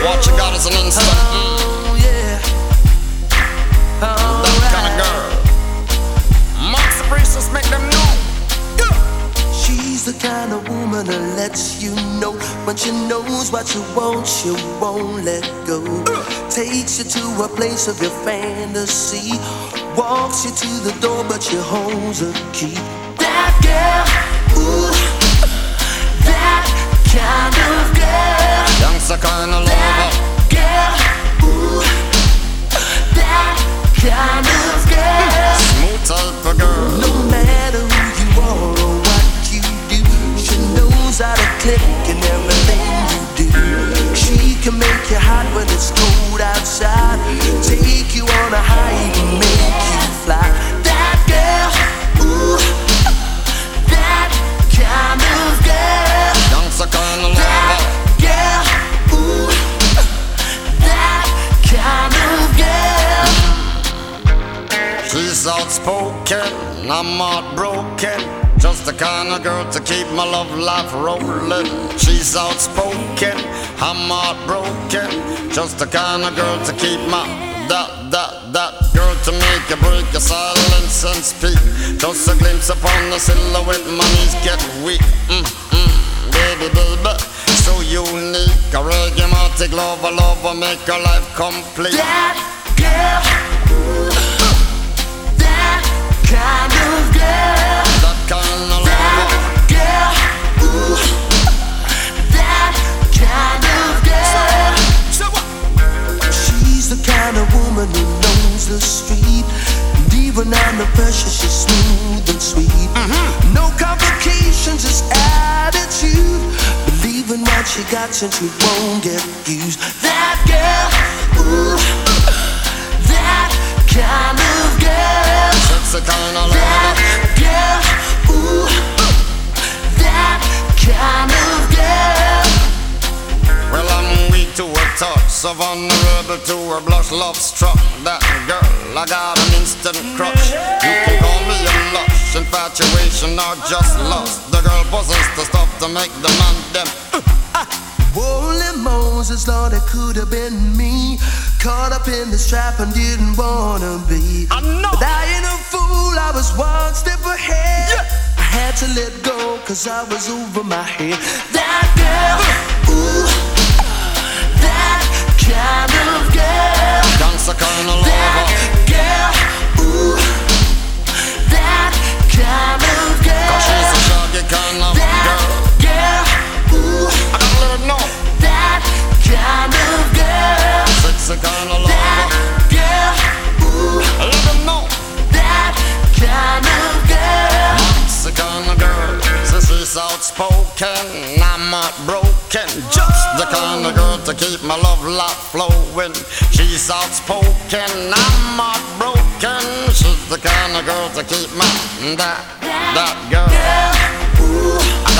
What you got is an instant. Oh, yeah. That kind of girl. Max the priestess make them know. She's the kind of woman that lets you know when she knows what you want, she won't let go. Takes you to a place of your fantasy, walks you to the door, but she holds a key. That girl, ooh, that kind of girl. Youngster kind of lover. That girl, ooh, that kind of girl. Smooth type of girl. No matter who you are or what you do, she knows how to click in everything you do. She can make you hot when it's cold outside, take you on a high, even make you fly. That girl, ooh, that kind of girl. Youngster kind of That lover. girl, ooh, that kind of girl. She's outspoken, I'm heartbroken. Just the kind of girl to keep my love life rolling. She's outspoken, I'm heartbroken. Just the kind of girl to keep my that girl to make you break your silence and speak. Just a glimpse upon the silhouette, my knees get weak. Baby, baby, so unique. A reggae lover, make her life complete. That girl, that kind of girl. That kind of That lover. girl, ooh, that kind of girl. She's the kind of woman who knows the street, and even under pressure she's smooth and sweet. No complications, just attitude. Believe in what she got and she won't get used. That girl, ooh, that kind of girl. That's the kind of lover. That girl, ooh, that kind of girl. Well, I'm weak to her touch, so vulnerable to her blush. Love struck that girl, I got an instant crush. You can call me a lush, infatuation or just lust. The girl possessed the stuff to make the man them. Holy Moses, Lord, it could have been me. Caught up in this trap and didn't wanna be. I know. But I ain't a fool, I was one step ahead. I had to let go, cause I was over my head. That girl, ooh, that kind of girl. Gangsta kind of That lover. girl, ooh, that kind of girl. Cause she's a shaggy kind of That girl. girl, ooh, I gotta let her know. that kind of girl. Sexy kind of That lover. girl, ooh, I let her know. that kind of girl. Sexy kind of girl. So she's outspoken, I'm heartbroken. Just the kind of girl to keep my love life flowing. She's outspoken, I'm heartbroken. She's the kind of girl to keep my that girl. Ooh,